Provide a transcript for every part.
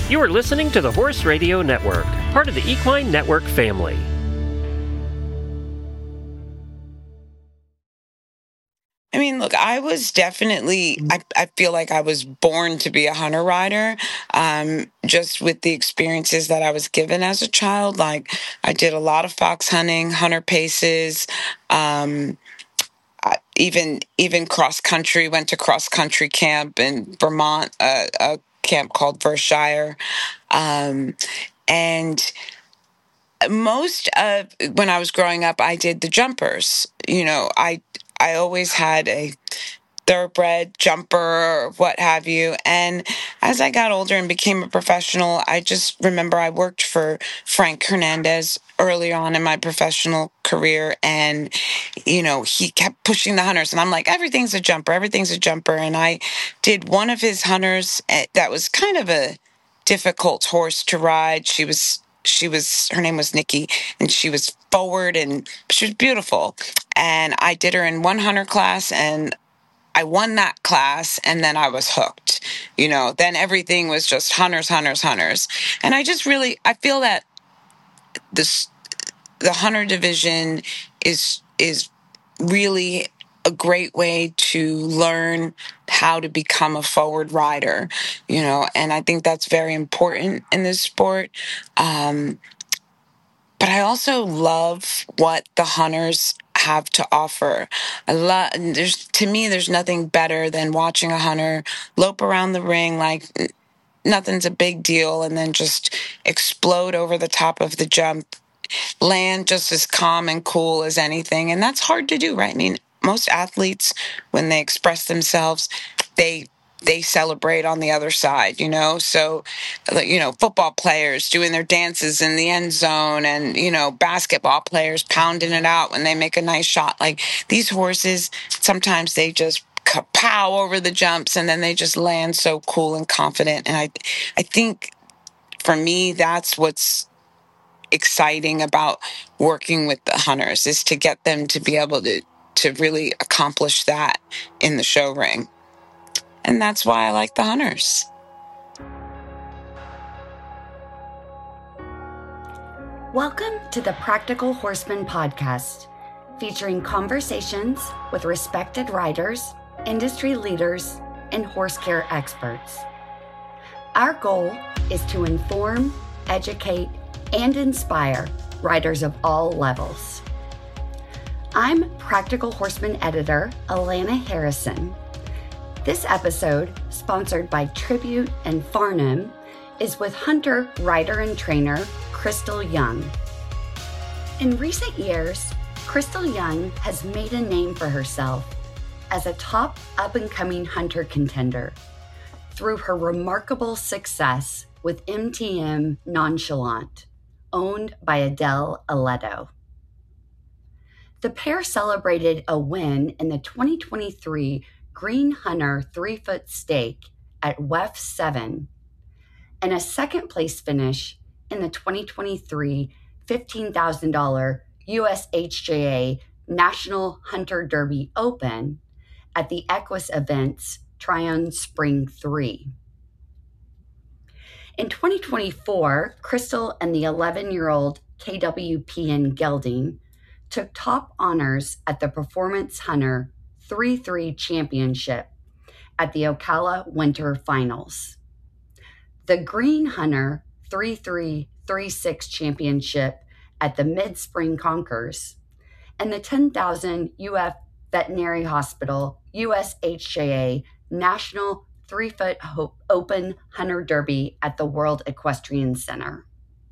You are listening to the Horse Radio Network, part of the Equine Network family. I mean, look, I was definitely, I feel like I was born to be a hunter rider, just with the experiences that I was given as a child. Like, I did a lot of fox hunting, hunter paces, even cross country, went to cross country camp in Vermont, a camp called Vershire. And most of when I was growing up, I did the jumpers. You know, I always had a thoroughbred jumper or what have you. And as I got older and became a professional, I just remember I worked for Frank Hernandez early on in my professional career. And, you know, he kept pushing the hunters. And I'm like, everything's a jumper, everything's a jumper. And I did one of his hunters that was kind of a difficult horse to ride. Her name was Nikki, and she was forward and she was beautiful. And I did her in one hunter class, and I won that class, and then I was hooked. You know, then everything was just hunters, hunters, hunters. And I feel that the hunter division is really a great way to learn how to become a forward rider, you know, and I think that's very important in this sport. But I also love what the hunters have to offer. There's nothing better than watching a hunter lope around the ring like nothing's a big deal and then just explode over the top of the jump, land just as calm and cool as anything. And that's hard to do, right? I mean, most athletes, when they express themselves, they celebrate on the other side, you know? So, you know, football players doing their dances in the end zone and, you know, basketball players pounding it out when they make a nice shot. Like these horses, sometimes they just kapow over the jumps and then they just land so cool and confident. And I think for me, that's what's exciting about working with the hunters is to get them to be able to really accomplish that in the show ring. And that's why I like the hunters. Welcome to the Practical Horseman podcast, featuring conversations with respected riders, industry leaders, and horse care experts. Our goal is to inform, educate, and inspire riders of all levels. I'm Practical Horseman editor Alana Harrison. This episode, sponsored by Tribute and Farnham, is with hunter, rider, and trainer Crystal Young. In recent years, Crystal Young has made a name for herself as a top up-and-coming hunter contender through her remarkable success with MTM Nonchalant, owned by Adele Aledo. The pair celebrated a win in the 2023 Green Hunter 3-foot stake at WEF 7 and a second place finish in the 2023 $15,000 USHJA National Hunter Derby Open at the Equus Events Tryon Spring 3. In 2024, Crystal and the 11-year-old KWPN Gelding took top honors at the Performance Hunter 3-3 Championship at the Ocala Winter Finals. The Green Hunter 3-3 3-6 Championship at the Mid-Spring Concours, and the 10,000 UF Veterinary Hospital USHJA National 3-foot Open Hunter Derby at the World Equestrian Center.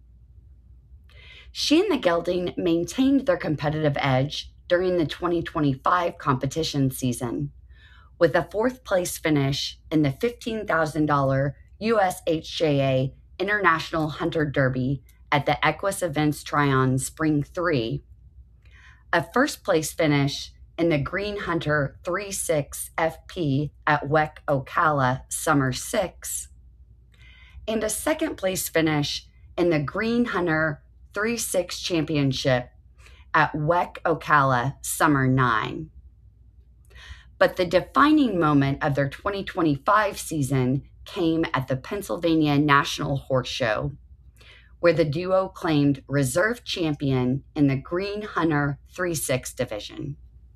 She and the gelding maintained their competitive edge during the 2025 competition season, with a fourth place finish in the $15,000 USHJA International Hunter Derby at the Equus Events Tryon Spring 3, a first place finish in the Green Hunter 3-6 FP at WEC Ocala Summer 6, and a second place finish in the Green Hunter 3-6 Championship at WEC Ocala Summer 9. But the defining moment of their 2025 season came at the Pennsylvania National Horse Show, where the duo claimed reserve champion in the Green Hunter 3-6 division.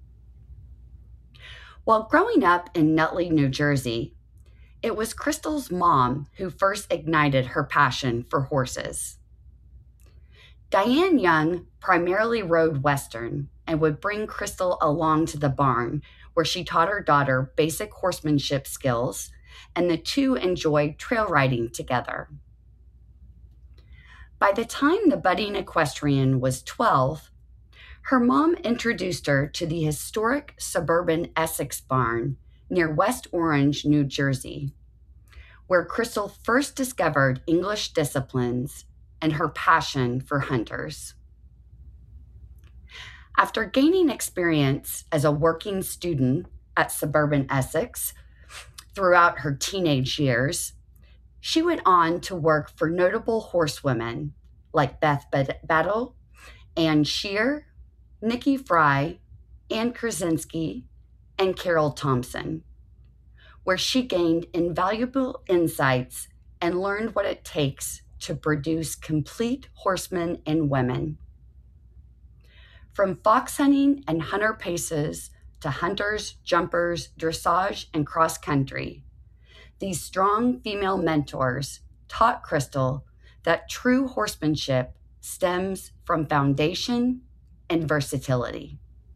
While growing up in Nutley, New Jersey, it was Crystal's mom who first ignited her passion for horses. Diane Young primarily rode Western and would bring Crystal along to the barn, where she taught her daughter basic horsemanship skills, and the two enjoyed trail riding together. By the time the budding equestrian was 12, her mom introduced her to the historic suburban Essex barn near West Orange, New Jersey, where Crystal first discovered English disciplines and her passion for hunters. After gaining experience as a working student at suburban Essex throughout her teenage years, she went on to work for notable horsewomen like Beth Battle, Anne Shear, Nikki Fry, Anne Krasinski, and Carol Thompson, where she gained invaluable insights and learned what it takes to produce complete horsemen and women. From fox hunting and hunter paces to hunters, jumpers, dressage, and cross country, these strong female mentors taught Crystal that true horsemanship stems from foundation and versatility.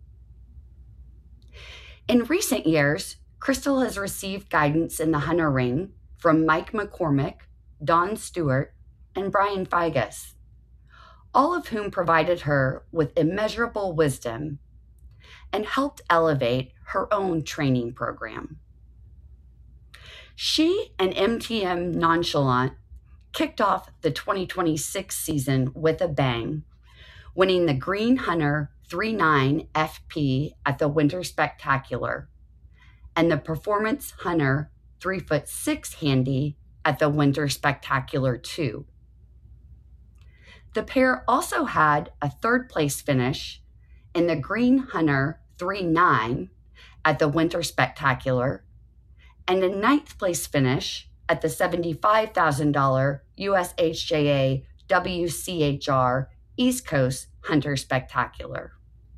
In recent years, Crystal has received guidance in the hunter ring from Mike McCormick, Don Stewart, and Brian Figas, all of whom provided her with immeasurable wisdom and helped elevate her own training program. She and MTM Nonchalant kicked off the 2026 season with a bang, winning the Green Hunter 3-9 FP at the Winter Spectacular and the Performance Hunter 3'6" Handy at the Winter Spectacular 2. The pair also had a third-place finish in the Green Hunter 3-9 at the Winter Spectacular and a ninth-place finish at the $75,000 USHJA WCHR East Coast Hunter Spectacular.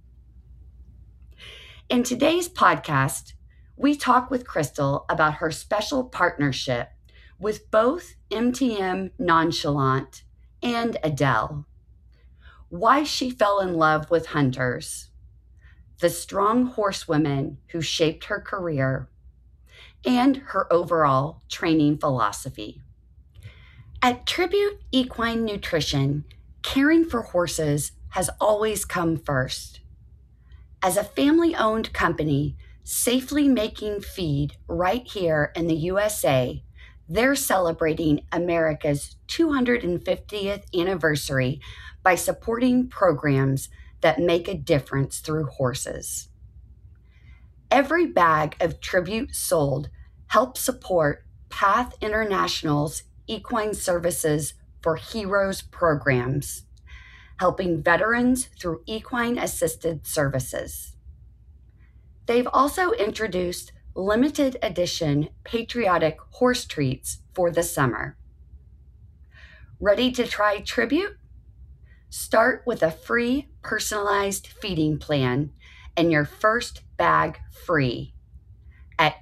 In today's podcast, we talk with Crystal about her special partnership with both MTM Nonchalant and Adele, why she fell in love with hunters, the strong horsewomen who shaped her career, and her overall training philosophy. At Tribute Equine Nutrition, caring for horses has always come first. As a family-owned company, safely making feed right here in the USA, they're celebrating America's 250th anniversary by supporting programs that make a difference through horses. Every bag of Tribute sold helps support Path International's Equine Services for Heroes programs, helping veterans through equine-assisted services. They've also introduced limited edition patriotic horse treats for the summer. Ready to try Tribute? Start with a free personalized feeding plan and your first bag free at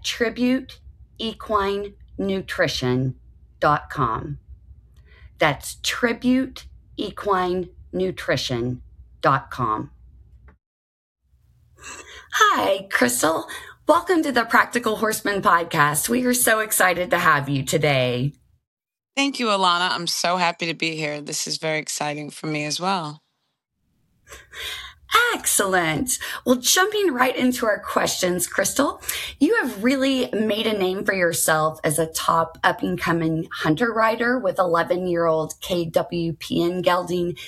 TributeEquineNutrition.com. That's TributeEquineNutrition.com. Hi, Crystal. Welcome to the Practical Horseman podcast. We are so excited to have you today. Thank you, Alana. I'm so happy to be here. This is very exciting for me as well. Excellent. Well, jumping right into our questions, Crystal, you have really made a name for yourself as a top up-and-coming hunter rider with 11-year-old KWPN gelding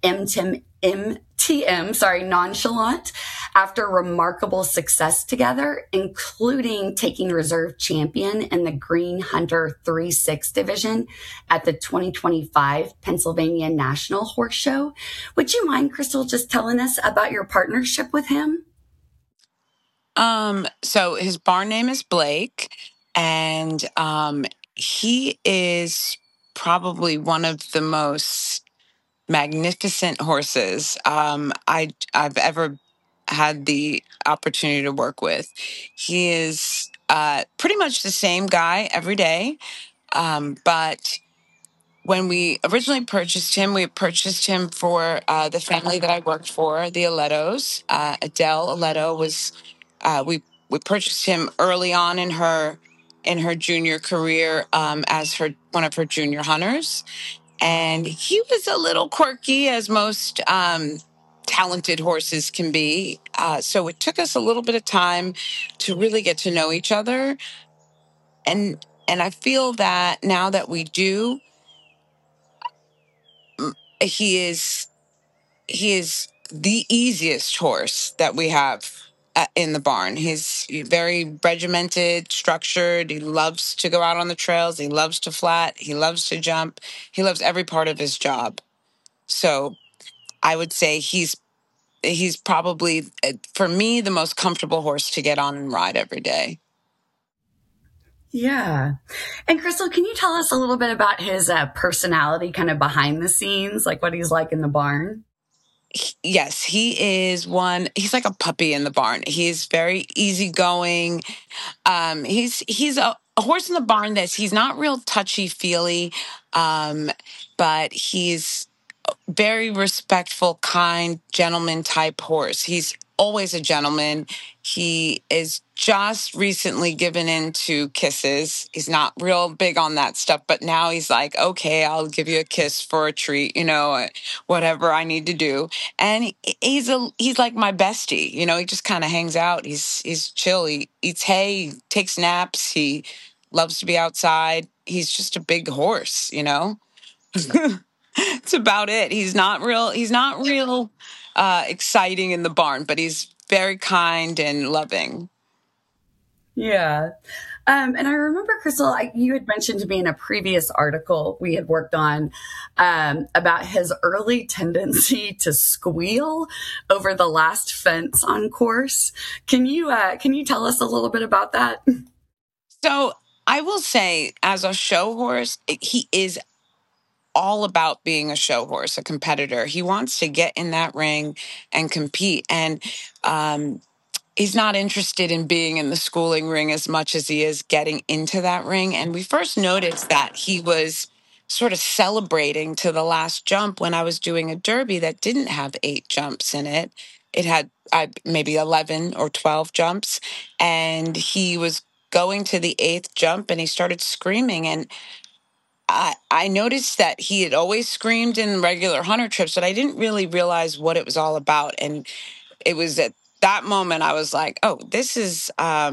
Nonchalant after remarkable success together, including taking reserve champion in the Green Hunter 3-6 division at the 2025 Pennsylvania National Horse Show. Would you mind, Crystal, just telling us about your partnership with him? So his barn name is Blake, and he is probably one of the most magnificent horses I've ever had the opportunity to work with. He is pretty much the same guy every day, but when we originally purchased him, we purchased him for the family that I worked for, the Alettos. Adele Aletto was we purchased him early on in her junior career as her one of her junior hunters, and he was a little quirky, as most talented horses can be. So it took us a little bit of time to really get to know each other, and I feel that now that we do, he is the easiest horse that we have in the barn. He's very regimented, structured. He loves to go out on the trails. He loves to flat. He loves to jump. He loves every part of his job. So I would say he's probably, for me, the most comfortable horse to get on and ride every day. Yeah. And Crystal, can you tell us a little bit about his personality kind of behind the scenes, like what he's like in the barn? Yes, he's like a puppy in the barn. He's very easygoing. He's a horse in the barn he's not real touchy-feely, but he's very respectful, kind, gentleman type horse. He's always a gentleman. He is just recently given into kisses. He's not real big on that stuff, but now he's like, okay, I'll give you a kiss for a treat, whatever I need to do. And he's like my bestie. He just kind of hangs out. He's chill. He eats hay, he takes naps. He loves to be outside. He's just a big horse. It's about it. He's not real exciting in the barn, but he's very kind and loving. Yeah. And I remember, Crystal, you had mentioned to me in a previous article we had worked on about his early tendency to squeal over the last fence on course. Can you tell us a little bit about that? So I will say, as a show horse, he is all about being a show horse, a competitor. He wants to get in that ring and compete. And he's not interested in being in the schooling ring as much as he is getting into that ring. And we first noticed that he was sort of celebrating to the last jump when I was doing a derby that didn't have 8 jumps in it. It had maybe 11 or 12 jumps. And he was going to the 8th jump and he started screaming. And I noticed that he had always screamed in regular hunter trips, but I didn't really realize what it was all about. And it was at that moment I was like, oh, this is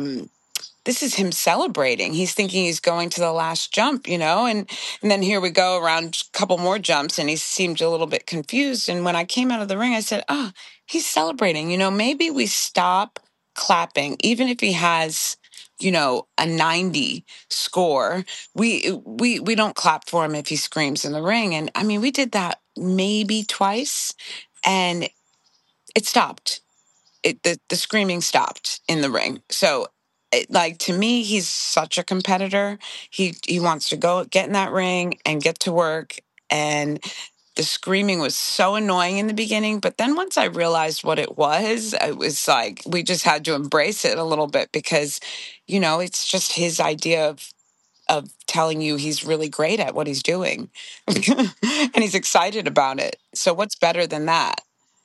him celebrating. He's thinking he's going to the last jump, and then here we go around a couple more jumps and he seemed a little bit confused. And when I came out of the ring, I said, oh, he's celebrating. Maybe we stop clapping, even if he has, a 90 score. We don't clap for him if he screams in the ring. And I mean, we did that maybe twice and it stopped. The screaming stopped in the ring. So to me, he's such a competitor. He wants to go get in that ring and get to work. And the screaming was so annoying in the beginning. But then once I realized what it was like, we just had to embrace it a little bit because, it's just his idea of telling you he's really great at what he's doing and he's excited about it. So what's better than that?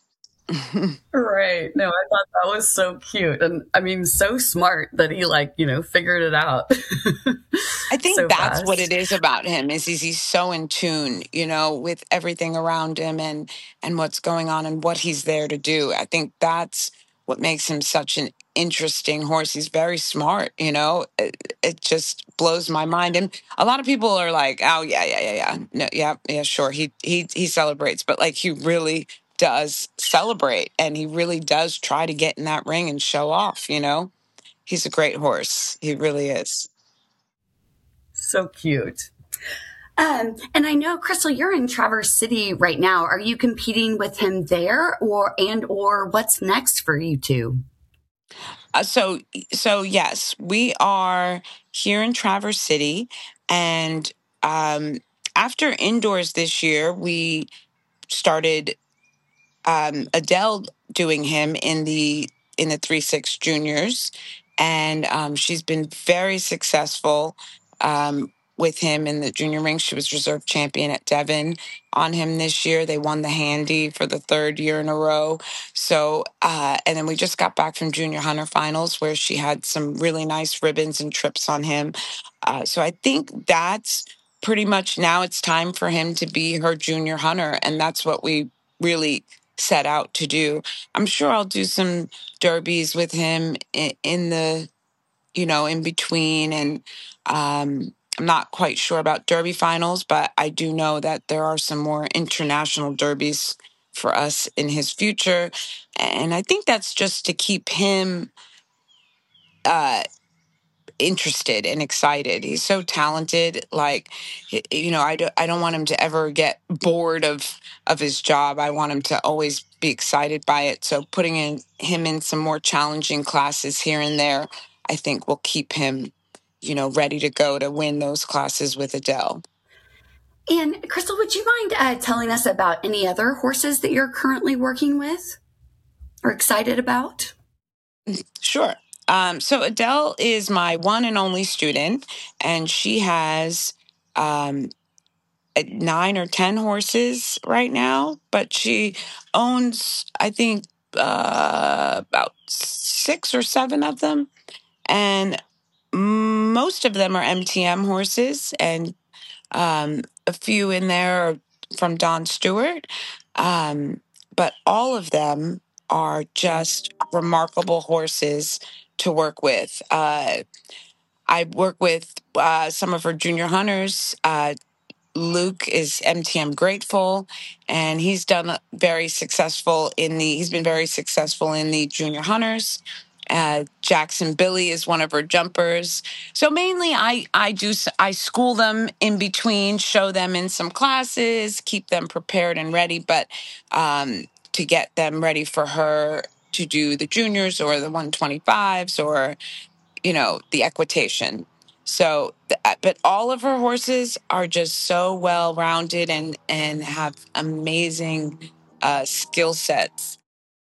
Right. No, I thought that was so cute. And I mean, so smart that he figured it out. I think so that's fast. what it is about him is he's so in tune, with everything around him and what's going on and what he's there to do. I think that's what makes him such an interesting horse. He's very smart, it just blows my mind. And a lot of people are like, oh yeah. No, yeah, sure. He celebrates, but he really does celebrate and he really does try to get in that ring and show off, He's a great horse. He really is. So cute. And I know, Crystal, you're in Traverse City right now. Are you competing with him there or what's next for you two? So yes, we are here in Traverse City, and after indoors this year, we started Adele doing him in the 3-6 juniors, and she's been very successful with him in the junior ring. She was reserve champion at Devon on him this year. They won the Handy for the third year in a row. So, and then we just got back from Junior Hunter finals where she had some really nice ribbons and trips on him. So I think that's pretty much now it's time for him to be her junior hunter, and that's what we really set out to do. I'm sure I'll do some derbies with him in the, in between. And I'm not quite sure about derby finals, but I do know that there are some more international derbies for us in his future. And I think that's just to keep him interested and excited. He's so talented. Like, I don't want him to ever get bored of his job. I want him to always be excited by it. So putting him in some more challenging classes here and there, I think will keep him, ready to go to win those classes with Adele. And Crystal, would you mind telling us about any other horses that you're currently working with or excited about? Sure. So Adele is my one and only student, and she has 9 or 10 horses right now, but she owns, I think, about 6 or 7 of them. And most of them are MTM horses, and a few in there are from Don Stewart. But all of them are just remarkable horses to work with. I work with some of her junior hunters. Luke is MTM Grateful, and he's been very successful in the junior hunters. Jackson Billy is one of her jumpers. So mainly I school them in between, show them in some classes, keep them prepared and ready, but to get them ready for her to do the juniors or the 125s or, the equitation. So, but all of her horses are just so well-rounded and have amazing skill sets.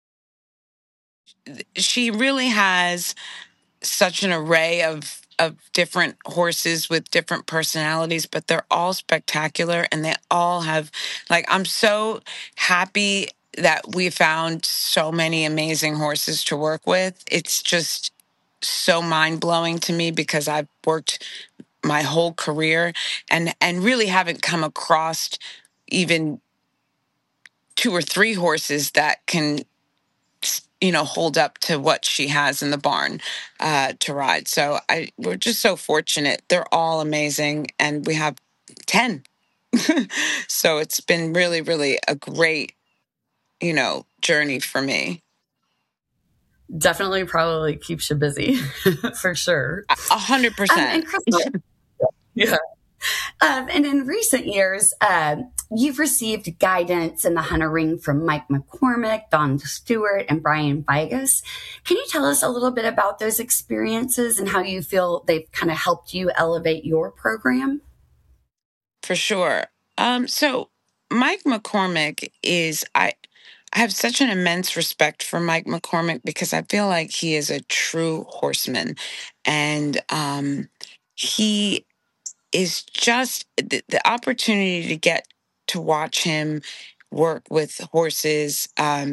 She really has such an array of different horses with different personalities, but they're all spectacular, and they all have, like, I'm so happy that we found so many amazing horses to work with. It's just so mind-blowing to me because I've worked my whole career and really haven't come across even 2 or 3 horses that can hold up to what she has in the barn to ride. So we're just so fortunate. They're all amazing, and we have 10. So it's been really, really a great, journey for me. Definitely probably keeps you busy for sure. 100%. And Crystal, yeah. And in recent years, you've received guidance in the hunter ring from Mike McCormick, Don Stewart, and Brian Vigas. Can you tell us a little bit about those experiences and how you feel they've kind of helped you elevate your program? For sure. So Mike McCormick I have such an immense respect for Mike McCormick because I feel like he is a true horseman, and he is just the opportunity to get to watch him work with horses.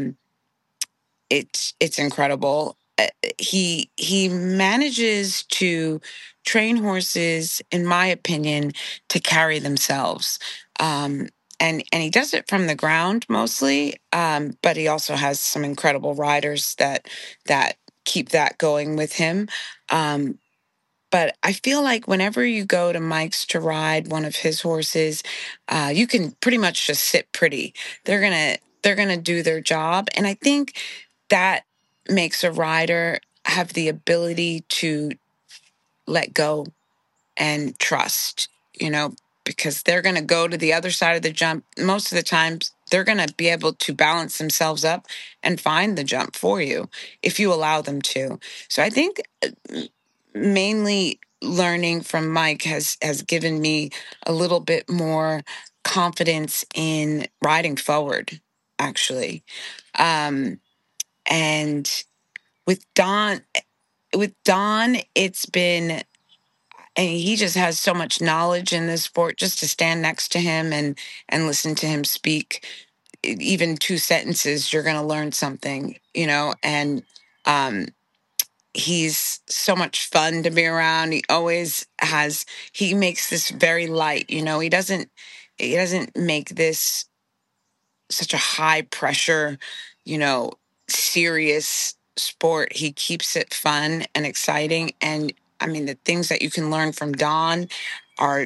It's incredible. He manages to train horses, in my opinion, to carry themselves. And he does it from the ground mostly, but he also has some incredible riders that keep that going with him. But I feel like whenever you go to Mike's to ride one of his horses, you can pretty much just sit pretty. They're gonna do their job, and I think that makes a rider have the ability to let go and trust, because they're going to go to the other side of the jump most of the time they're going to be able to balance themselves up and find the jump for you if you allow them to. So I think mainly learning from Mike has given me a little bit more confidence in riding forward, actually. And with Don, it's been, and he just has so much knowledge in this sport. Just to stand next to him and listen to him speak, even 2 sentences, you're going to learn something, And he's so much fun to be around. He makes this very light. He doesn't make this such a high pressure, you know, serious sport. He keeps it fun and exciting. And I mean, the things that you can learn from Don are,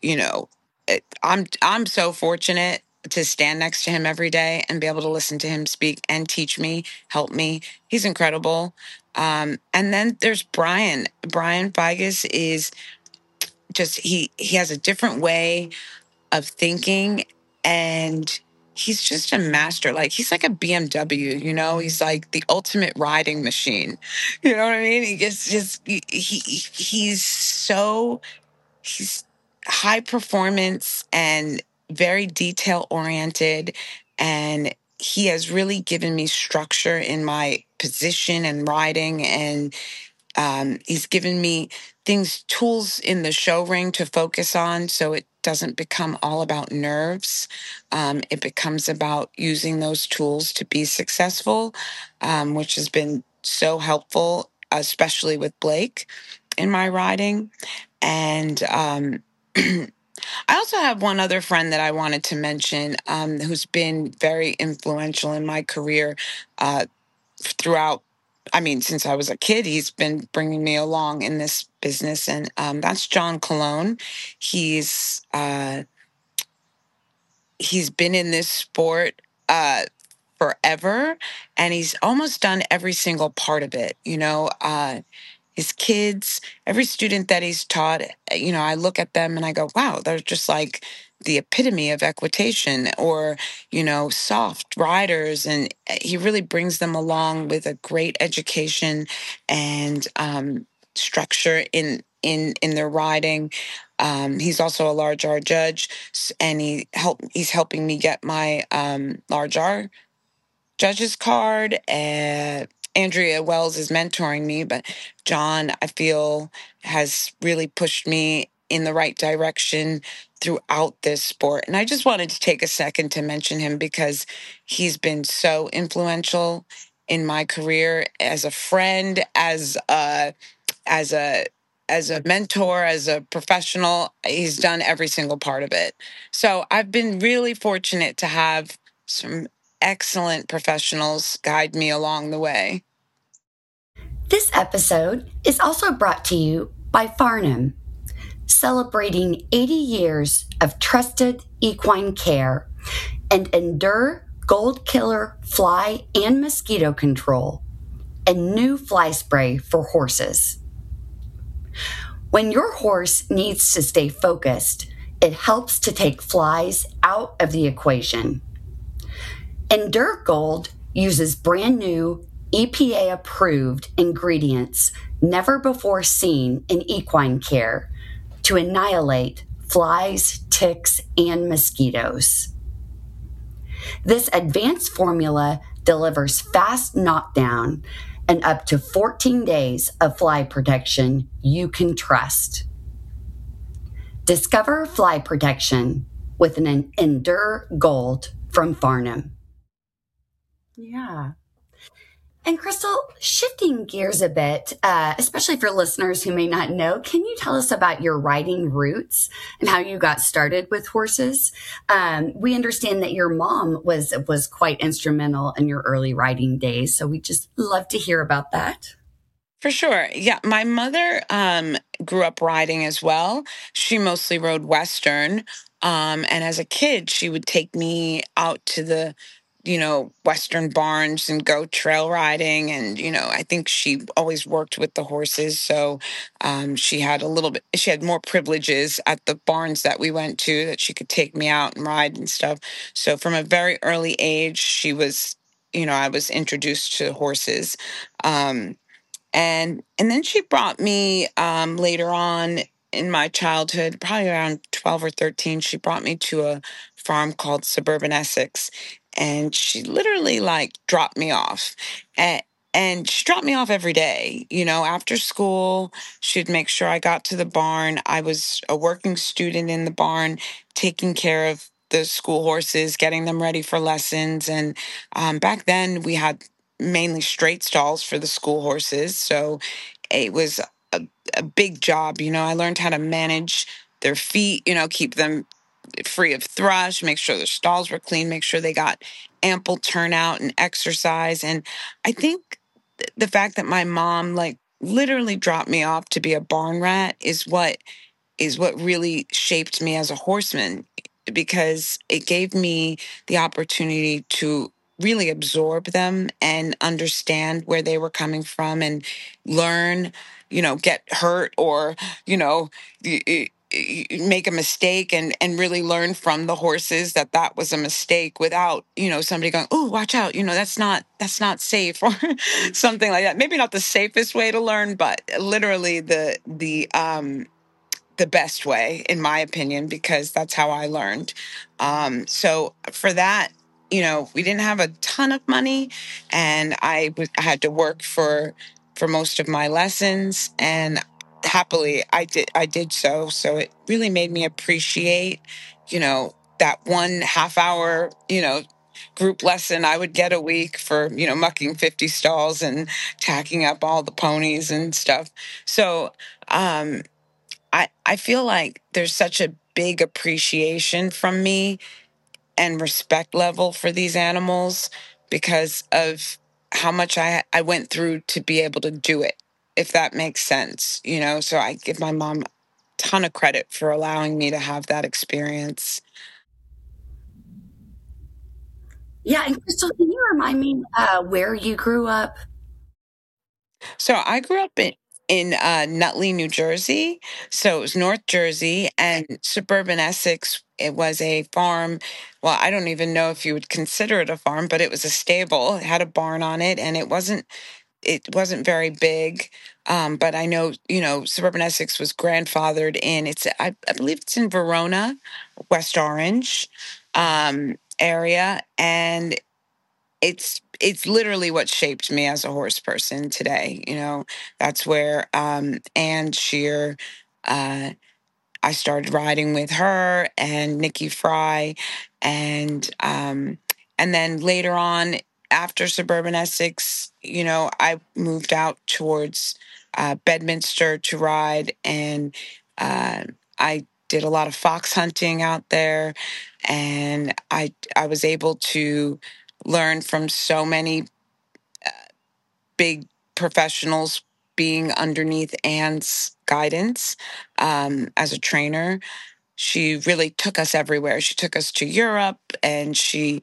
I'm so fortunate to stand next to him every day and be able to listen to him speak and teach me, help me. He's incredible. And then there's Brian. Brian Vigas is just, he has a different way of thinking, and he's just a master. Like, he's like a BMW, he's like the ultimate riding machine. You know what I mean? He just he's high performance and very detail oriented, and he has really given me structure in my position and riding, and he's given me tools in the show ring to focus on, so it doesn't become all about nerves. It becomes about using those tools to be successful, which has been so helpful, especially with Blake in my riding. And I also have one other friend that I wanted to mention, who's been very influential in my career throughout. I mean, since I was a kid, he's been bringing me along in this business, and that's John Colon. He's been in this sport forever, and he's almost done every single part of it. His kids, every student that he's taught, I look at them and I go, wow, they're just like the epitome of equitation, or, soft riders. And he really brings them along with a great education and structure in their riding. He's also a large R judge, and he's helping me get my large R judge's card. Andrea Wells is mentoring me, but John, I feel, has really pushed me in the right direction throughout this sport. And I just wanted to take a second to mention him because he's been so influential in my career as a friend, as a mentor, as a professional. He's done every single part of it. So I've been really fortunate to have some excellent professionals guide me along the way. This episode is also brought to you by Farnam, celebrating 80 years of trusted equine care and Endure Gold Killer fly and mosquito control, and new fly spray for horses. When your horse needs to stay focused, it helps to take flies out of the equation. Endure Gold uses brand new EPA-approved ingredients never before seen in equine care to annihilate flies, ticks, and mosquitoes. This advanced formula delivers fast knockdown and up to 14 days of fly protection you can trust. Discover fly protection with an Endure Gold from Farnam. Yeah. And Crystal, shifting gears a bit, especially for listeners who may not know, can you tell us about your riding roots and how you got started with horses? We understand that your mom was quite instrumental in your early riding days, so we just love to hear about that. For sure. Yeah. My mother grew up riding as well. She mostly rode Western. And as a kid, she would take me out to the Western barns and go trail riding. And, I think she always worked with the horses. So she had more privileges at the barns that we went to, that she could take me out and ride and stuff. So from a very early age, I was introduced to horses. And then she brought me later on in my childhood, probably around 12 or 13, she brought me to a farm called Suburban Essex. And she literally dropped me off. And she dropped me off every day. After school, she'd make sure I got to the barn. I was a working student in the barn, taking care of the school horses, getting them ready for lessons. And back then we had mainly straight stalls for the school horses. So it was a big job. I learned how to manage their feet, keep them free of thrush, make sure their stalls were clean, make sure they got ample turnout and exercise. And I think the fact that my mom literally dropped me off to be a barn rat is what really shaped me as a horseman, because it gave me the opportunity to really absorb them and understand where they were coming from and learn, get hurt or, make a mistake and really learn from the horses that was a mistake without, somebody going, "Oh, watch out. That's not safe," or something like that. Maybe not the safest way to learn, but literally the best way, in my opinion, because that's how I learned. So for that, we didn't have a ton of money, and I had to work for most of my lessons, and happily I did so. So it really made me appreciate, that 1.5 hour, group lesson I would get a week for, mucking 50 stalls and tacking up all the ponies and stuff. So, I feel like there's such a big appreciation from me and respect level for these animals because of how much I went through to be able to do it, if that makes sense. So I give my mom a ton of credit for allowing me to have that experience. Yeah, and Crystal, can you remind me where you grew up? So I grew up in Nutley, New Jersey. So it was North Jersey, and Suburban Essex. It was a farm. Well, I don't even know if you would consider it a farm, but it was a stable. It had a barn on it, and it wasn't very big. But I know, Suburban Essex was grandfathered in. I believe it's in Verona, West Orange area, and it's literally what shaped me as a horse person today. That's where Ann Shear, I started riding with her, and Nikki Fry, and then later on, after Suburban Essex, I moved out towards Bedminster to ride, and I did a lot of fox hunting out there, and I was able to learn from so many big professionals being underneath Anne's guidance as a trainer. She really took us everywhere. She took us to Europe, and she,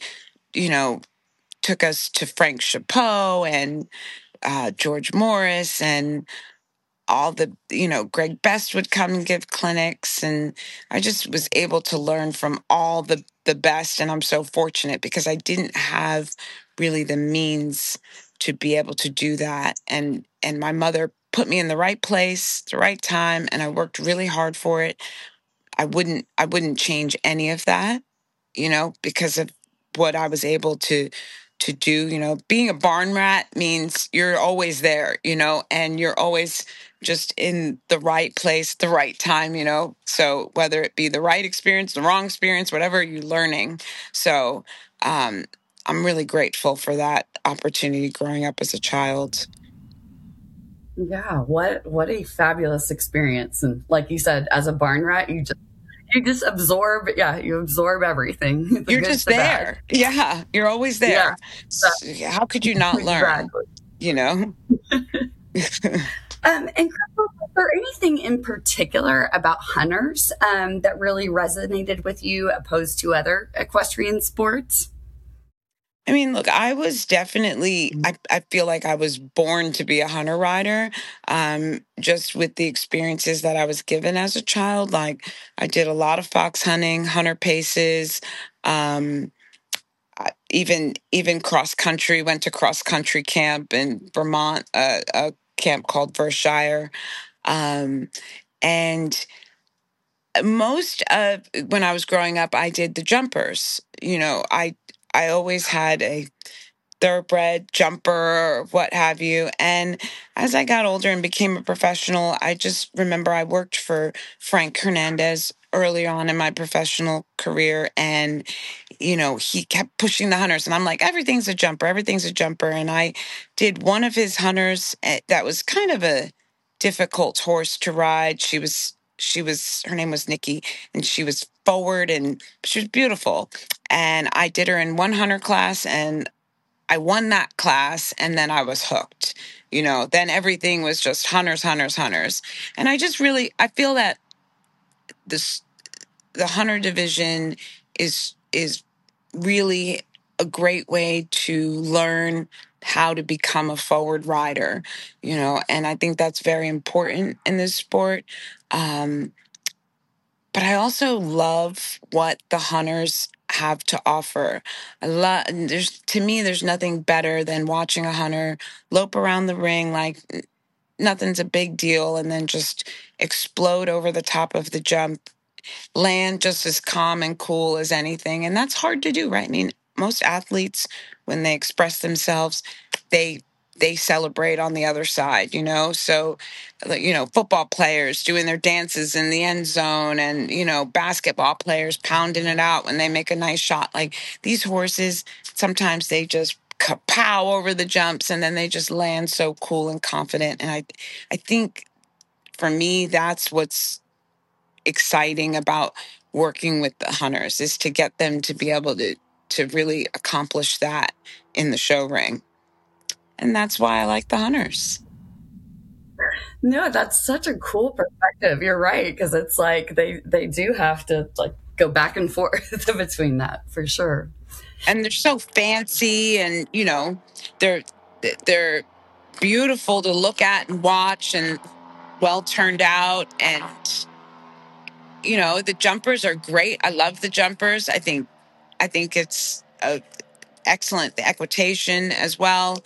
took us to Frank Chapeau and George Morris, and all the, Greg Best would come and give clinics, and I just was able to learn from all the best. And I'm so fortunate because I didn't have really the means to be able to do that. And my mother put me in the right place, the right time, and I worked really hard for it. I wouldn't change any of that, because of what I was able to do. Being a barn rat means you're always there, and you're always just in the right place, the right time, so whether it be the right experience, the wrong experience, whatever you're learning. So I'm really grateful for that opportunity growing up as a child. Yeah, what a fabulous experience. And like you said, as a barn rat, you just absorb, you absorb everything. You're just there. Yeah, you're always there. Yeah. How could you not learn? Exactly. And Crystal, is there anything in particular about hunters that really resonated with you opposed to other equestrian sports? I mean, look, I was definitely, I feel like I was born to be a hunter rider, just with the experiences that I was given as a child. Like, I did a lot of fox hunting, hunter paces, um, even cross country, went to cross country camp in Vermont, a camp called Vershire. Um, and most of when I was growing up, I did the jumpers. I always had a thoroughbred jumper or what have you. And as I got older and became a professional, I just remember I worked for Frank Hernandez early on in my professional career. And, he kept pushing the hunters. And I'm like, everything's a jumper, everything's a jumper. And I did one of his hunters that was kind of a difficult horse to ride. Her name was Nikki, and she was forward and she was beautiful. And I did her in one hunter class, and I won that class, and then I was hooked. Then everything was just hunters, hunters, hunters. And I feel that this the hunter division is really a great way to learn how to become a forward rider, and I think that's very important in this sport. But I also love what the hunters have to offer. There's nothing better than watching a hunter lope around the ring like nothing's a big deal and then just explode over the top of the jump, land just as calm and cool as anything. And that's hard to do, right? I mean, most athletes, when they express themselves, they celebrate on the other side, So, football players doing their dances in the end zone, and basketball players pounding it out when they make a nice shot. Like, these horses, sometimes they just kapow over the jumps, and then they just land so cool and confident. And I think for me, that's what's exciting about working with the hunters, is to get them to be able to really accomplish that in the show ring. And that's why I like the hunters. No, that's such a cool perspective. You're right, because it's like they do have to go back and forth between that for sure. And they're so fancy, and they're beautiful to look at and watch, and well turned out. And the jumpers are great. I love the jumpers. I think it's excellent. The equitation as well.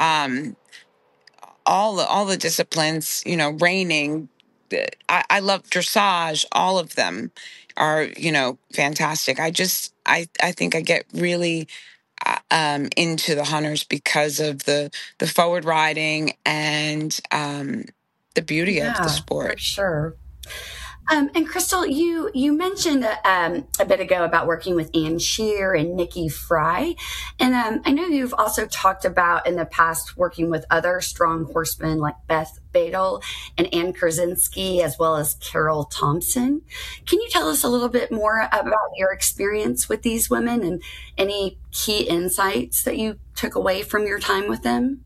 All the disciplines, reining. I love dressage. All of them are, fantastic. I think I get really into the hunters because of the forward riding and the beauty of the sport. For sure. And Crystal, you mentioned a bit ago about working with Ann Shear and Nikki Fry. And I know you've also talked about in the past working with other strong horsemen like Beth Badel and Ann Krasinski, as well as Carol Thompson. Can you tell us a little bit more about your experience with these women and any key insights that you took away from your time with them?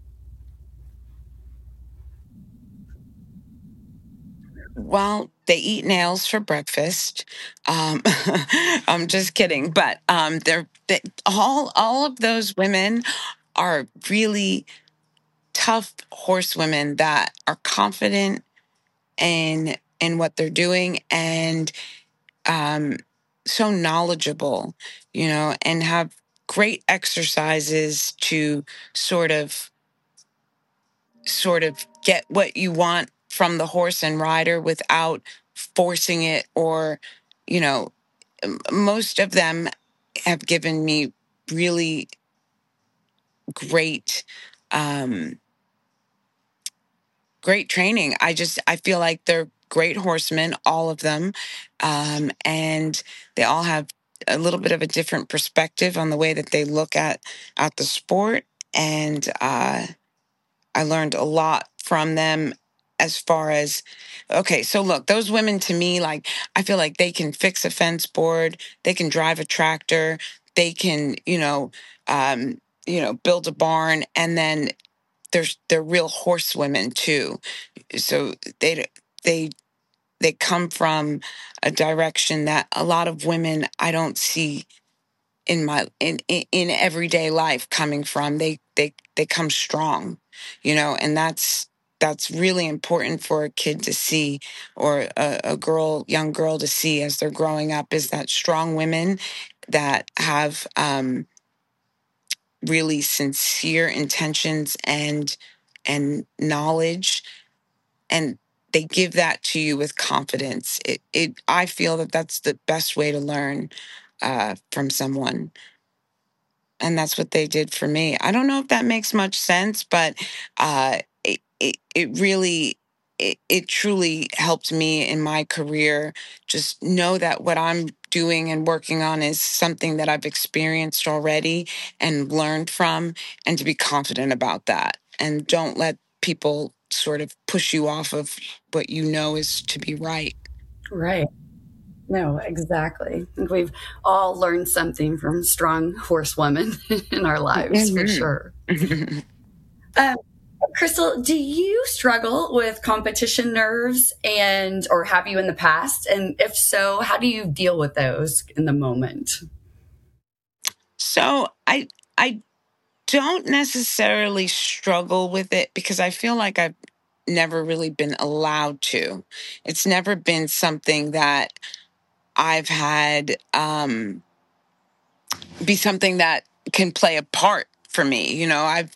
Well, they eat nails for breakfast. I'm just kidding, but all of those women are really tough horsewomen that are confident in what they're doing, and so knowledgeable, and have great exercises to sort of get what you want from the horse and rider without forcing it, or most of them have given me really great great training. I feel like they're great horsemen, all of them, and they all have a little bit of a different perspective on the way that they look at the sport. And I learned a lot from them, as far as, okay, so look, those women, to me, like, I feel like they can fix a fence board, they can drive a tractor, they can, build a barn, and then they're real horsewomen too. So they come from a direction that a lot of women I don't see in everyday life coming from. They come strong, and that's really important for a kid to see, or young girl to see as they're growing up, is that strong women that have really sincere intentions and knowledge, and they give that to you with confidence. I feel that that's the best way to learn from someone. And that's what they did for me. I don't know if that makes much sense, but it really, it truly helped me in my career. Just know that what I'm doing and working on is something that I've experienced already and learned from, and to be confident about that. And don't let people sort of push you off of what you know is to be right. Right. No, exactly. I think we've all learned something from strong horsewomen in our lives, for sure. Crystal, do you struggle with competition nerves, or have you in the past? And if so, how do you deal with those in the moment? So I don't necessarily struggle with it, because I feel like I've never really been allowed to. It's never been something that I've had be something that can play a part for me. I've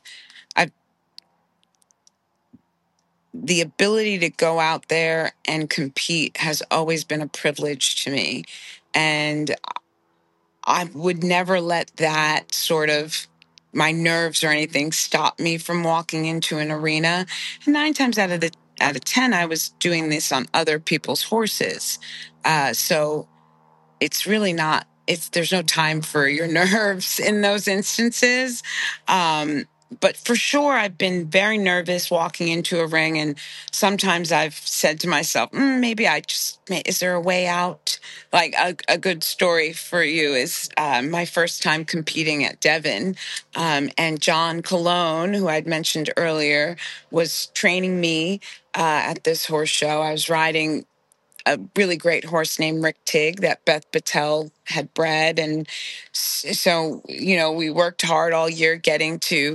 the ability to go out there and compete has always been a privilege to me, and I would never let that sort of my nerves or anything stop me from walking into an arena. And 9 times out of 10, I was doing this on other people's horses. So it's really not, there's no time for your nerves in those instances. But for sure, I've been very nervous walking into a ring. And sometimes I've said to myself, maybe is there a way out? Like a good story for you is my first time competing at Devon. And John Colon, who I'd mentioned earlier, was training me at this horse show. I was riding a really great horse named Rick Tig that Beth Patel had bred. And so, we worked hard all year getting to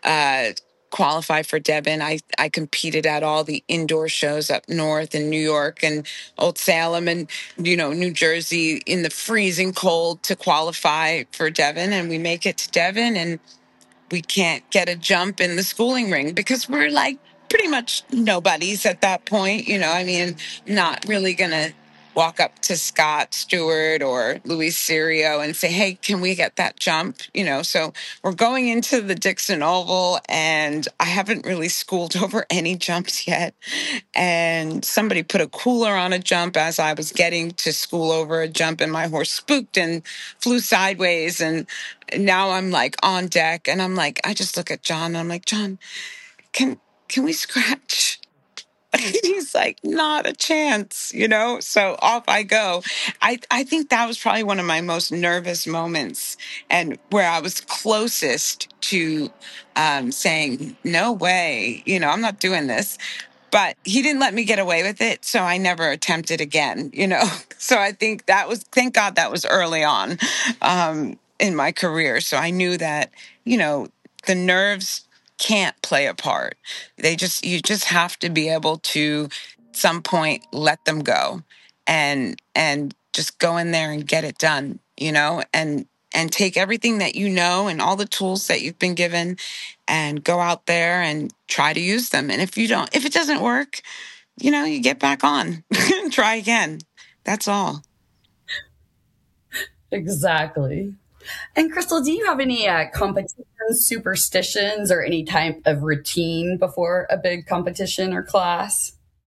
qualify for Devon. I competed at all the indoor shows up north in New York and Old Salem and, New Jersey in the freezing cold to qualify for Devon. And we make it to Devon, and we can't get a jump in the schooling ring because we're like pretty much nobodies at that point. Not really going to walk up to Scott Stewart or Luis Serio and say, hey, can we get that jump? So we're going into the Dixon Oval, and I haven't really schooled over any jumps yet. And somebody put a cooler on a jump as I was getting to school over a jump, and my horse spooked and flew sideways. And now I'm like on deck, and I'm like, I just look at John, and I'm like, John, can we scratch? He's like, not a chance, So off I go. I think that was probably one of my most nervous moments, and where I was closest to saying, no way, I'm not doing this. But he didn't let me get away with it, so I never attempted again, So I think thank God that was early on in my career. So I knew that, the nerves can't play a part. You just have to be able to, at some point, let them go and just go in there and get it done, and take everything that and all the tools that you've been given, and go out there and try to use them. And if it doesn't work, you get back on and try again. That's all. Exactly. And Crystal, do you have any competition superstitions or any type of routine before a big competition or class?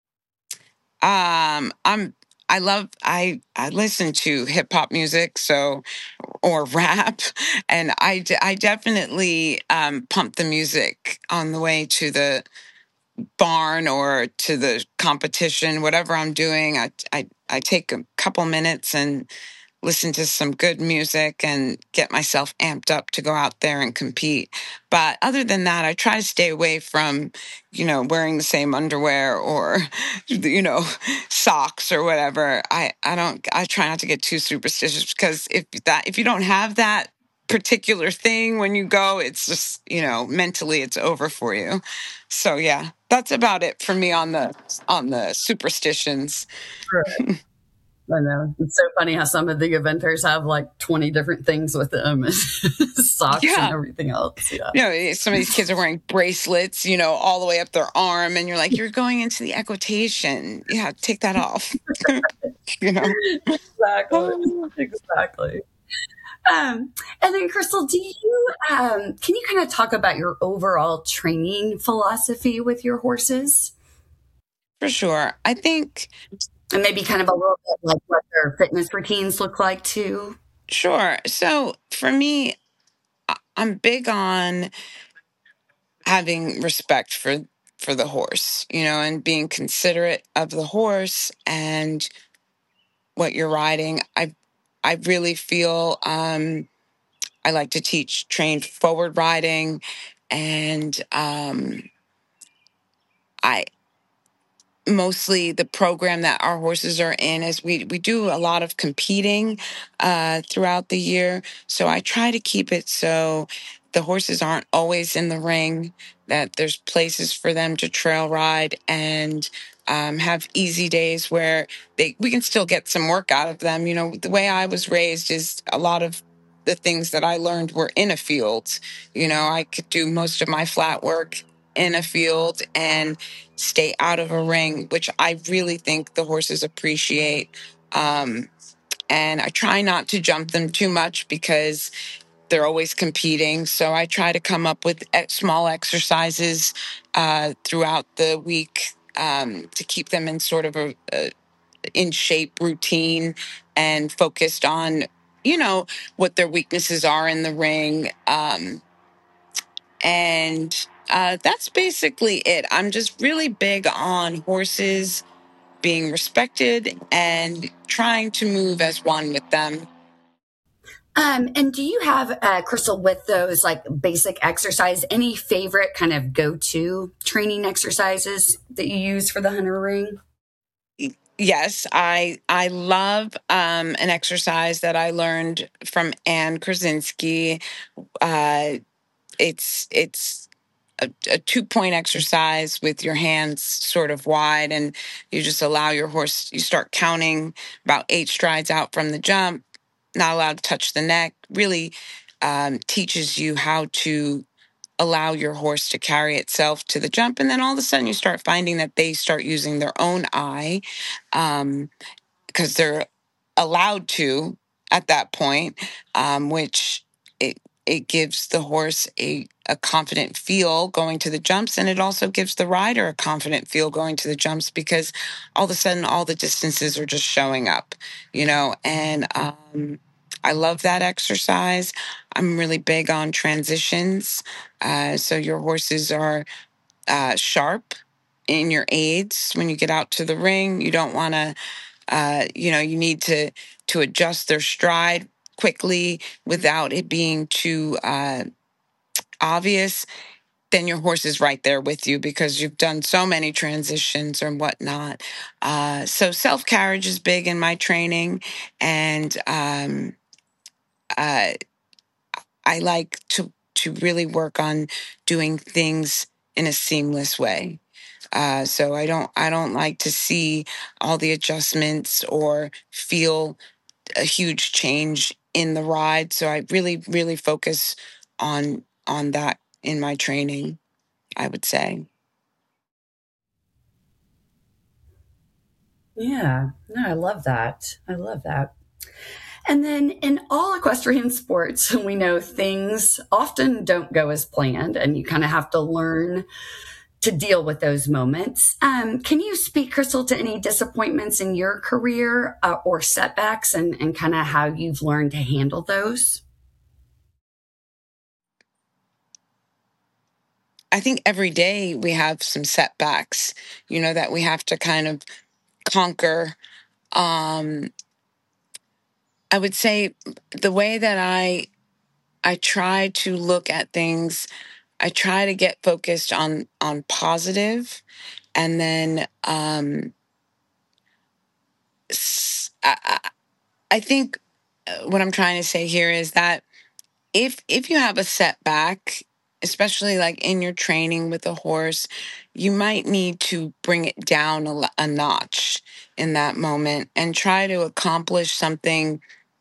I listen to hip hop music, or rap, and I definitely pump the music on the way to the barn or to the competition, whatever I'm doing. I take a couple minutes and listen to some good music and get myself amped up to go out there and compete. But other than that, I try to stay away from, wearing the same underwear or, socks or whatever. I try not to get too superstitious, because if you don't have that particular thing when you go, it's just, mentally it's over for you. So yeah, that's about it for me on the superstitions. Right. I know. It's so funny how some of the eventers have like 20 different things with them, socks and everything else. Yeah. Some of these kids are wearing bracelets, all the way up their arm, and you're like, you're going into the equitation. Yeah, take that off. Exactly. And then, Crystal, can you kind of talk about your overall training philosophy with your horses? For sure. I think... And maybe kind of a little bit like what their fitness routines look like too. Sure. So for me, I'm big on having respect for the horse, and being considerate of the horse and what you're riding. I really feel I like to train forward riding, and mostly the program that our horses are in is we do a lot of competing throughout the year. So I try to keep it so the horses aren't always in the ring, that there's places for them to trail ride and have easy days where we can still get some work out of them. The way I was raised is a lot of the things that I learned were in a field. I could do most of my flat work in a field and stay out of a ring, which I really think the horses appreciate. And I try not to jump them too much because they're always competing. So I try to come up with small exercises throughout the week to keep them in sort of a in shape routine and focused on, what their weaknesses are in the ring. And that's basically it. I'm just really big on horses being respected and trying to move as one with them. And do you have, Crystal, with those like basic exercise, any favorite kind of go-to training exercises that you use for the hunter ring? Yes, I love an exercise that I learned from Ann Krasinski. It's a 2-point exercise with your hands sort of wide, and you just allow your horse, you start counting about 8 strides out from the jump, not allowed to touch the neck. Really teaches you how to allow your horse to carry itself to the jump. And then all of a sudden you start finding that they start using their own eye, because they're allowed to at that point, which it gives the horse a confident feel going to the jumps, and it also gives the rider a confident feel going to the jumps, because all of a sudden all the distances are just showing up, and I love that exercise. I'm really big on transitions. So your horses are sharp in your aids when you get out to the ring. You don't want to, you need to adjust their stride quickly without it being too obvious. Then your horse is right there with you because you've done so many transitions and whatnot. So self-carriage is big in my training, and I like to really work on doing things in a seamless way. So I don't like to see all the adjustments or feel a huge change in the ride. So I really, really focus on that in my training, I would say. Yeah, no, I love that. And then in all equestrian sports, we know things often don't go as planned, and you kind of have to learn to deal with those moments. Can you speak, Crystal, to any disappointments in your career or setbacks, and kind of how you've learned to handle those? I think every day we have some setbacks, that we have to kind of conquer. I would say the way that I try to look at things, I try to get focused on positive, and then I think what I'm trying to say here is that if you have a setback, especially like in your training with a horse, you might need to bring it down a notch in that moment and try to accomplish something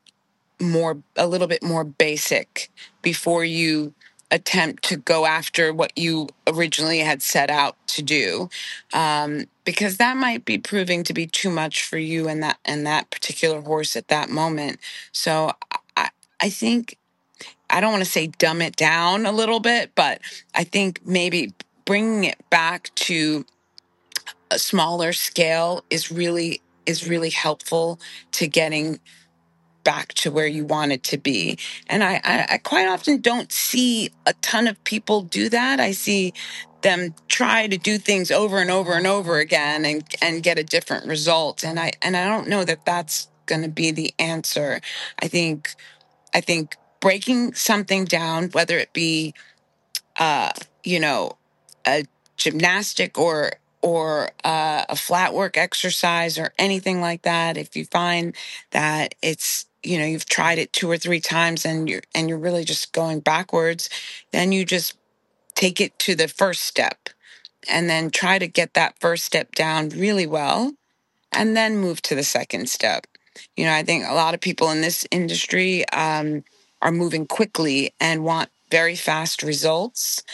a little bit more basic before you attempt to go after what you originally had set out to do, because that might be proving to be too much for you and that particular horse at that moment. So I, I think, I don't want to say dumb it down a little bit, but I think maybe bringing it back to a smaller scale is really helpful to getting back to where you want it to be. And I quite often don't see a ton of people do that. I see them try to do things over and over and over again and get a different result. And I don't know that that's going to be the answer. I think breaking something down, whether it be uh, you know, a gymnastic or a flat work exercise or anything like that, if you find that it's, you've tried it 2 or 3 times and you're really just going backwards, then you just take it to the first step and then try to get that first step down really well and then move to the second step. I think a lot of people in this industry are moving quickly and want very fast results.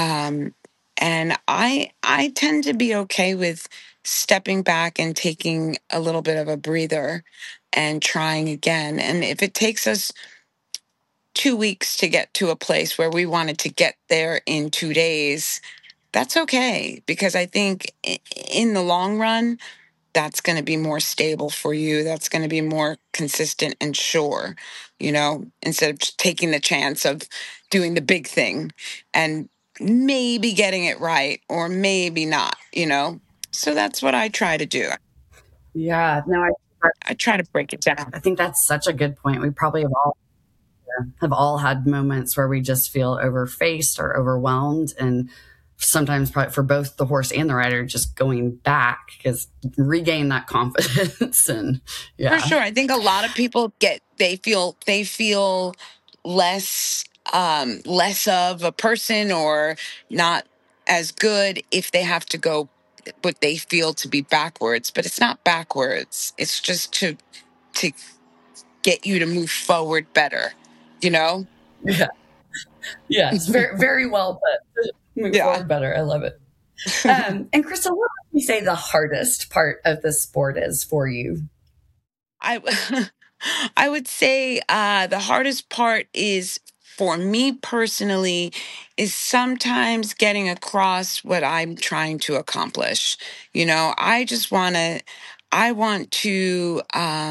And I tend to be okay with stepping back and taking a little bit of a breather and trying again. And if it takes us 2 weeks to get to a place where we wanted to get there in 2 days, that's okay. Because I think in the long run, that's going to be more stable for you. That's going to be more consistent and sure, instead of just taking the chance of doing the big thing and maybe getting it right or maybe not. So that's what I try to do. Yeah, no, I try to break it down. I think that's such a good point. We probably have all had moments where we just feel overfaced or overwhelmed, and sometimes probably for both the horse and the rider, just going back because regain that confidence. And yeah, For sure. I think a lot of people they feel less of a person or not as good if they have to go what they feel to be backwards, but it's not backwards. It's just to get you to move forward better, yeah, it's very, very well put. Move forward better. I love it. And Krista, what would you say the hardest part of the sport is for you? I would say the hardest part is for me personally is sometimes getting across what I'm trying to accomplish. I want to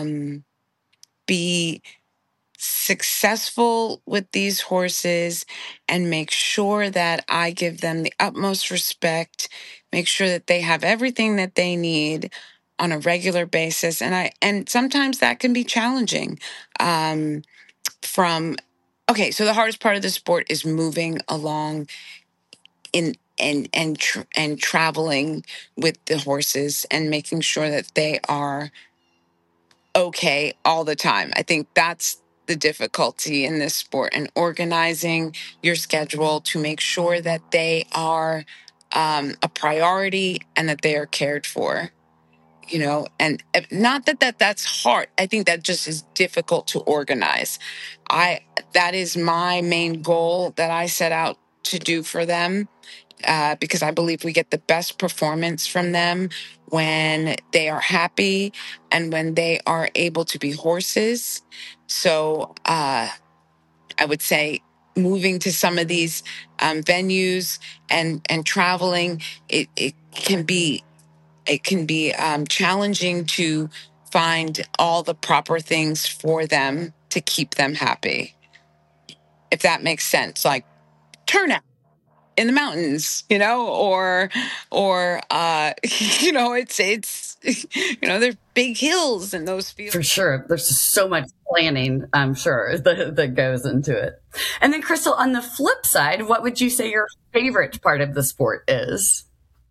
be successful with these horses and make sure that I give them the utmost respect, make sure that they have everything that they need on a regular basis. And sometimes that can be challenging. So the hardest part of the sport is moving along in and traveling with the horses and making sure that they are okay all the time. I think that's the difficulty in this sport, and organizing your schedule to make sure that they are a priority and that they are cared for. And not that's hard. I think that just is difficult to organize. That is my main goal that I set out to do for them, because I believe we get the best performance from them when they are happy and when they are able to be horses. So I would say moving to some of these venues and traveling, it can be challenging to find all the proper things for them to keep them happy, if that makes sense. Like turnout in the mountains, or it's There's big hills in those fields. For sure. There's so much planning, I'm sure, that goes into it. And then, Crystal, on the flip side, what would you say your favorite part of the sport is?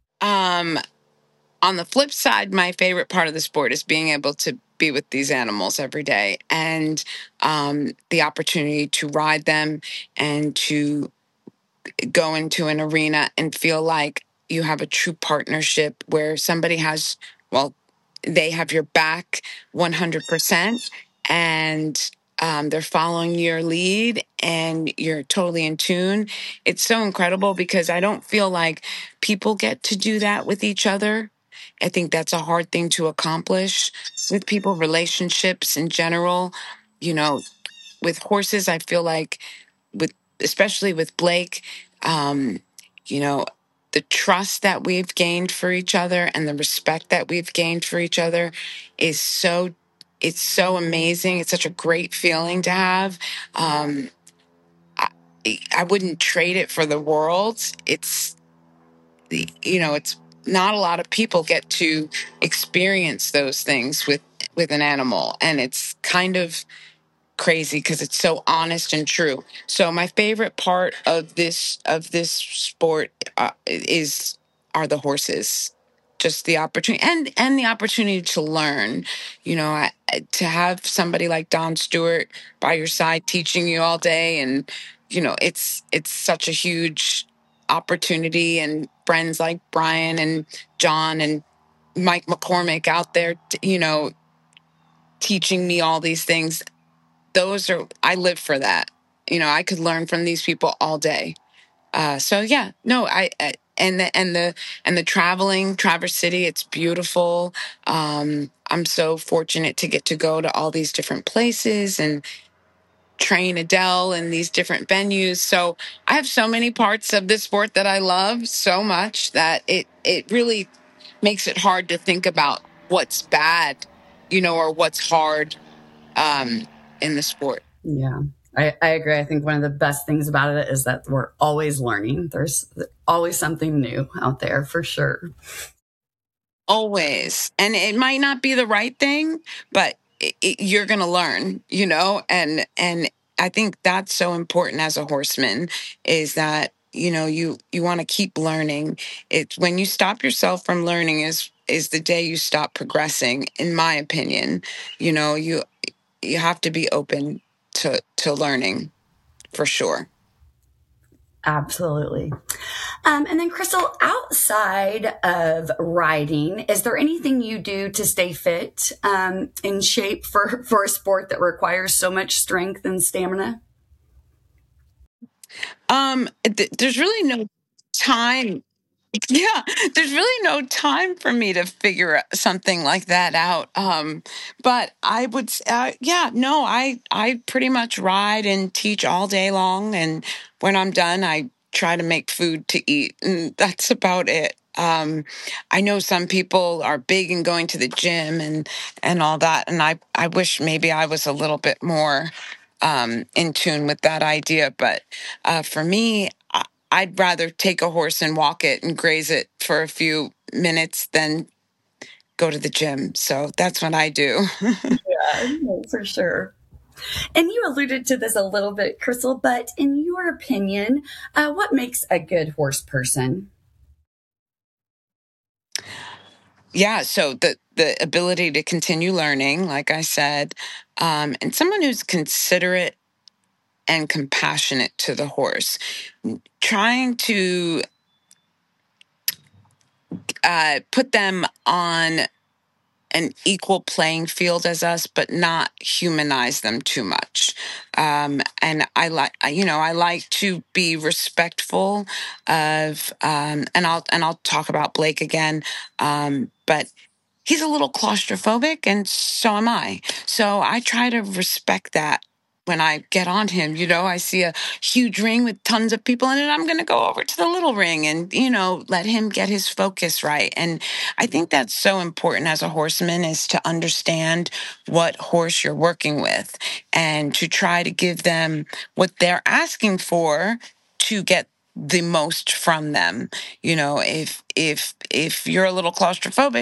On the flip side, my favorite part of the sport is being able to be with these animals every day, and the opportunity to ride them and to go into an arena and feel like you have a true partnership where somebody has, well, they have your back 100%, and they're following your lead and you're totally in tune. It's so incredible because I don't feel like people get to do that with each other. I think that's a hard thing to accomplish with people, relationships in general. You know, with horses, I feel like with especially with Blake, um, you know, the trust that we've gained for each other and the respect that we've gained for each other is it's so amazing. It's such a great feeling to have. Um, I, I wouldn't trade it for the world. It's not a lot of people get to experience those things with an animal, and it's kind of crazy because it's so honest and true. So my favorite part of this sport are the horses, just the opportunity and the opportunity to learn. To have somebody like Don Stewart by your side teaching you all day, and it's such a huge opportunity, and friends like Brian and John and Mike McCormick out there, teaching me all these things. I live for that. I could learn from these people all day. So yeah, no, and the traveling, Traverse City, it's beautiful. I'm so fortunate to get to go to all these different places and train Adele in these different venues. So I have so many parts of this sport that I love so much that it really makes it hard to think about what's bad, or what's hard in the sport. Yeah, I agree. I think one of the best things about it is that we're always learning. There's always something new out there for sure. Always. And it might not be the right thing, but you're going to learn, and I think that's so important as a horseman is that, you want to keep learning. It's when you stop yourself from learning is the day you stop progressing, in my opinion. You have to be open to learning for sure. Absolutely. And then, Crystal, outside of riding, is there anything you do to stay fit, in shape for a sport that requires so much strength and stamina? There's really no time. Yeah, there's really no time for me to figure something like that out. But I would, yeah, no, I pretty much ride and teach all day long, and when I'm done, I try to make food to eat, and that's about it. I know some people are big in going to the gym and all that, and I wish maybe I was a little bit more in tune with that idea. But for me, I'd rather take a horse and walk it and graze it for a few minutes than go to the gym. So that's what I do. Yeah, for sure. And you alluded to this a little bit, Crystal, but in your opinion, what makes a good horse person? Yeah, so the ability to continue learning, like I said, and someone who's considerate and compassionate to the horse, trying to put them on an equal playing field as us, but not humanize them too much. And I like to be respectful of, and I'll talk about Blake again. But he's a little claustrophobic, and so am I. So I try to respect that. When I get on him, I see a huge ring with tons of people in it. I'm going to go over to the little ring and, let him get his focus right. And I think that's so important as a horseman is to understand what horse you're working with and to try to give them what they're asking for to get the most from them. If you're a little claustrophobic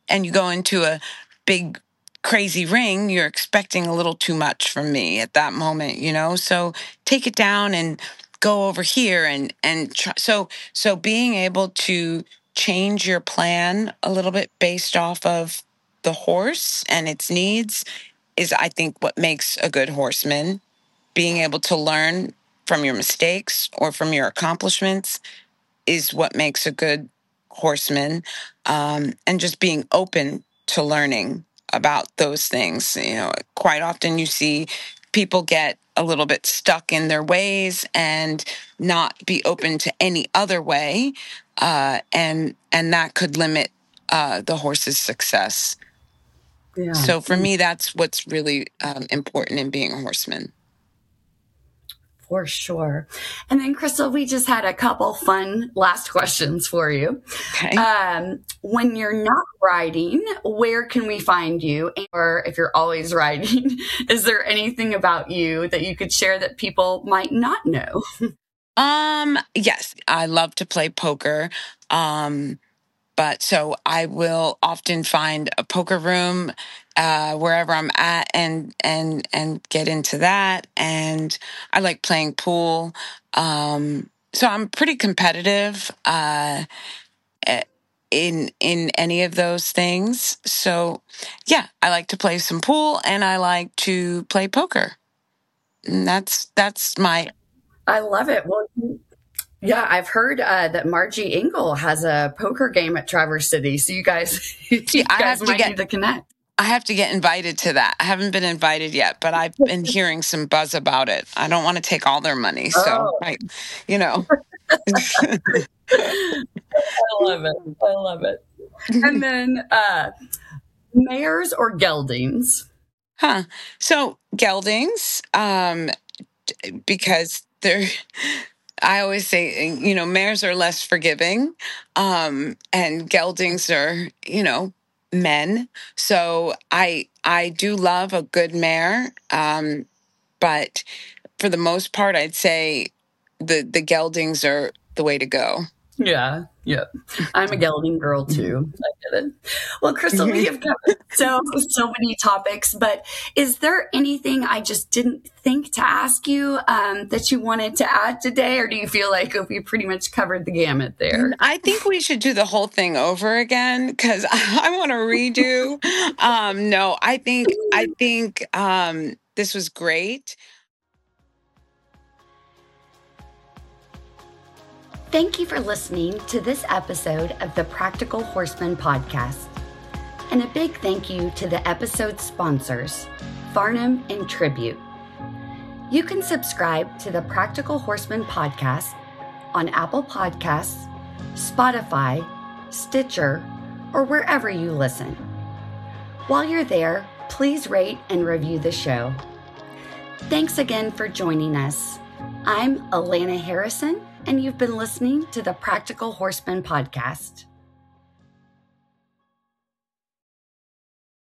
and you go into a big crazy ring, you're expecting a little too much from me at that moment, so take it down and go over here and try. So being able to change your plan a little bit based off of the horse and its needs is, I think, what makes a good horseman. Being able to learn from your mistakes or from your accomplishments is what makes a good horseman. And just being open to learning about those things. Quite often you see people get a little bit stuck in their ways and not be open to any other way. And that could limit the horse's success. Yeah. So for me, that's what's really important in being a horseman. For sure. And then, Crystal, we just had a couple fun last questions for you. Okay. When you're not riding, where can we find you? Or if you're always riding, is there anything about you that you could share that people might not know? Yes, I love to play poker. But so I will often find a poker room wherever I'm at and get into that. And I like playing pool. So I'm pretty competitive in any of those things. So yeah, I like to play some pool and I like to play poker. And that's my. I love it. Well. Yeah, I've heard that Margie Engel has a poker game at Traverse City. So you guys, might need to connect. I have to get invited to that. I haven't been invited yet, but I've been hearing some buzz about it. I don't want to take all their money. So, I love it. And then mares or geldings? So geldings, because they're... I always say, mares are less forgiving, and geldings are, men. So I do love a good mare, but for the most part, I'd say the geldings are the way to go. Yeah. I'm a gelding girl too. I get it. Well, Crystal, we have covered so many topics, but is there anything I just didn't think to ask you that you wanted to add today, or do you feel like we pretty much covered the gamut there? I think we should do the whole thing over again because I want to redo. No, I think this was great. Thank you for listening to this episode of the Practical Horseman podcast. And a big thank you to the episode sponsors, Farnam and Tribute. You can subscribe to the Practical Horseman podcast on Apple Podcasts, Spotify, Stitcher, or wherever you listen. While you're there, please rate and review the show. Thanks again for joining us. I'm Alana Harrison, and you've been listening to the Practical Horseman podcast.